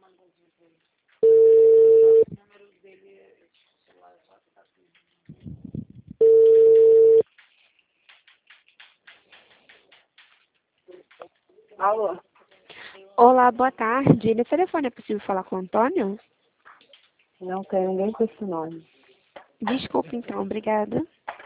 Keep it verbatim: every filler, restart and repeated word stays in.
Alô? Olá, boa tarde. No telefone é possível falar com o Antônio? Não tem ninguém com esse nome. Desculpe, então. Obrigada.